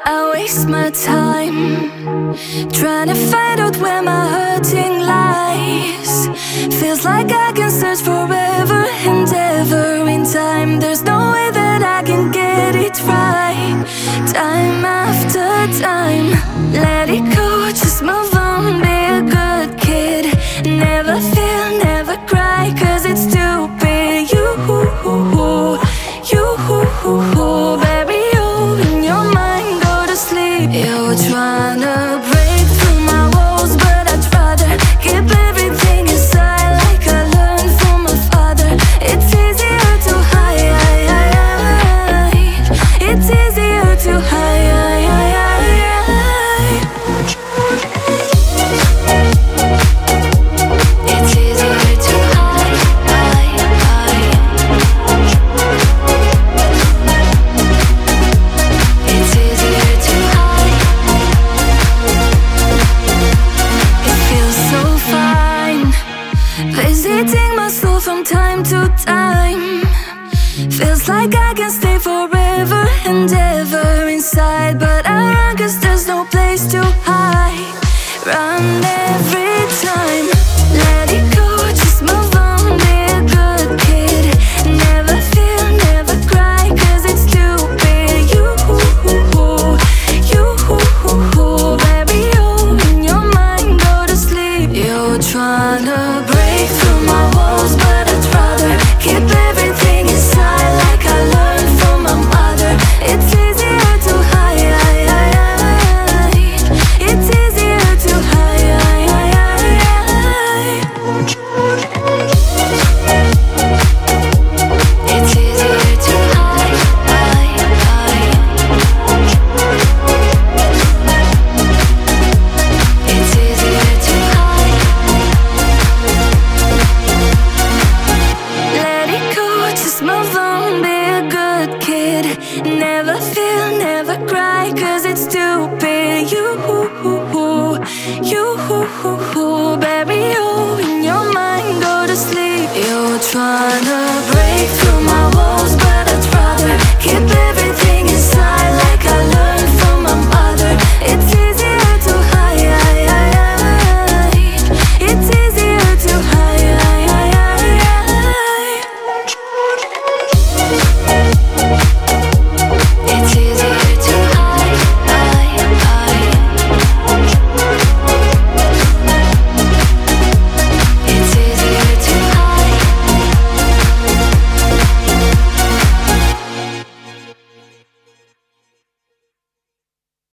I waste my time trying to find out where my hurting lies. Feels like I can search forever and ever in time. There's no way that I can get it right. Time after time, let it go, just move on, be a good kid. Never feel, never cry, cause it's stupid. You, baby, you in your mind, go to sleep. You're trying to break through my walls, but I'd rather keep everything inside, like I learned from my father. It's easier to hide. It's easier to hide. It's easier to hide. It's easier to hide. It feels so fine, visiting my soul from time to time. Feels like I can stay forever and ever inside, but I run cause there's no place to hide. Run every time, let it go, just move on, be a good kid. Never feel, never cry, cause it's stupid. You, baby, you in your mind, go to sleep. You're trying to break through my walls, but I'd rather keep everything inside, like I learned from my mother. It's easier to hide. It's easier to hide. It's easier to hide. It's easier to hide. Let it go, just move on, be a good kid. Never feel, never cry, cause it's stupid. You, baby, you in your mind, go to sleep. You're trying to break through my walls, but I'd rather keep everything